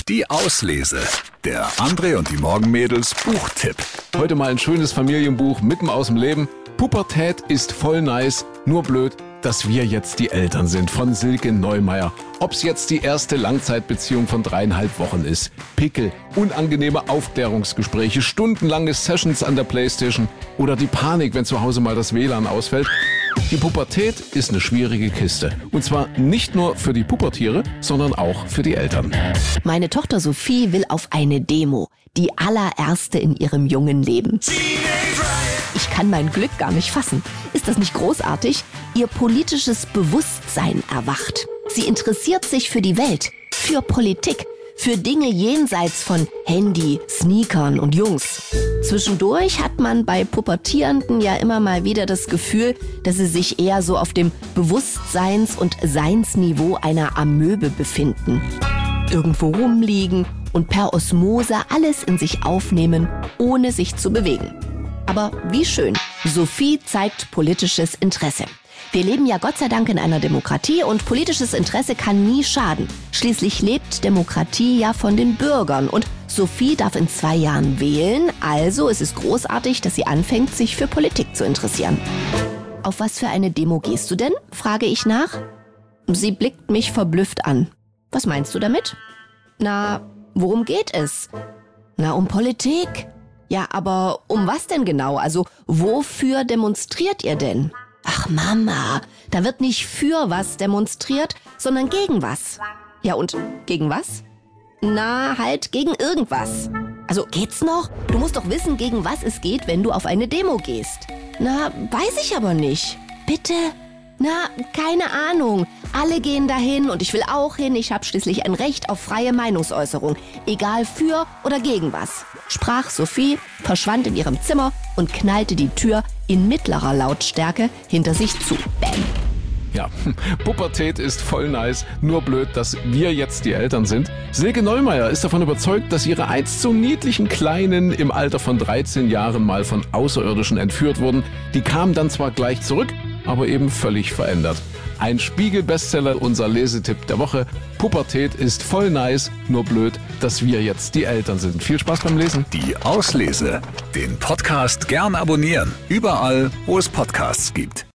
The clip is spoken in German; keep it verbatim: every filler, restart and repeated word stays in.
Die Auslese. Der André und die Morgenmädels Buchtipp. Heute mal ein schönes Familienbuch mitten aus dem Leben. Pubertät ist voll nice, nur blöd, dass wir jetzt die Eltern sind, von Silke Neumeier. Ob's jetzt die erste Langzeitbeziehung von dreieinhalb Wochen ist, Pickel, unangenehme Aufklärungsgespräche, stundenlange Sessions an der Playstation oder die Panik, wenn zu Hause mal das W L A N ausfällt. Die Pubertät ist eine schwierige Kiste. Und zwar nicht nur für die Pubertiere, sondern auch für die Eltern. Meine Tochter Sophie will auf eine Demo. Die allererste in ihrem jungen Leben. Ich kann mein Glück gar nicht fassen. Ist das nicht großartig? Ihr politisches Bewusstsein erwacht. Sie interessiert sich für die Welt, für Politik, für Dinge jenseits von Handy, Sneakern und Jungs. Zwischendurch hat man bei Pubertierenden ja immer mal wieder das Gefühl, dass sie sich eher so auf dem Bewusstseins- und Seinsniveau einer Amöbe befinden. Irgendwo rumliegen und per Osmose alles in sich aufnehmen, ohne sich zu bewegen. Aber wie schön, Sophie zeigt politisches Interesse. Wir leben ja Gott sei Dank in einer Demokratie und politisches Interesse kann nie schaden. Schließlich lebt Demokratie ja von den Bürgern und Sophie darf in zwei Jahren wählen, also es ist großartig, dass sie anfängt, sich für Politik zu interessieren. Auf was für eine Demo gehst du denn? Frage ich nach. Sie blickt mich verblüfft an. Was meinst du damit? Na, worum geht es? Na, um Politik. Ja, aber um was denn genau? Also, wofür demonstriert ihr denn? Ach Mama, da wird nicht für was demonstriert, sondern gegen was. Ja und gegen was? Na, halt gegen irgendwas. Also geht's noch? Du musst doch wissen, gegen was es geht, wenn du auf eine Demo gehst. Na, weiß ich aber nicht. Bitte? Na, keine Ahnung. Alle gehen dahin und ich will auch hin. Ich habe schließlich ein Recht auf freie Meinungsäußerung. Egal für oder gegen was. Sprach Sophie, verschwand in ihrem Zimmer und knallte die Tür in mittlerer Lautstärke hinter sich zu. Bäm. Ja, Pubertät ist voll nice, nur blöd, dass wir jetzt die Eltern sind. Silke Neumeier ist davon überzeugt, dass ihre einst so niedlichen Kleinen im Alter von dreizehn Jahren mal von Außerirdischen entführt wurden. Die kamen dann zwar gleich zurück, aber eben völlig verändert. Ein Spiegel-Bestseller, unser Lesetipp der Woche. Pubertät ist voll nice, nur blöd, dass wir jetzt die Eltern sind. Viel Spaß beim Lesen. Die Auslese. Den Podcast gern abonnieren. Überall, wo es Podcasts gibt.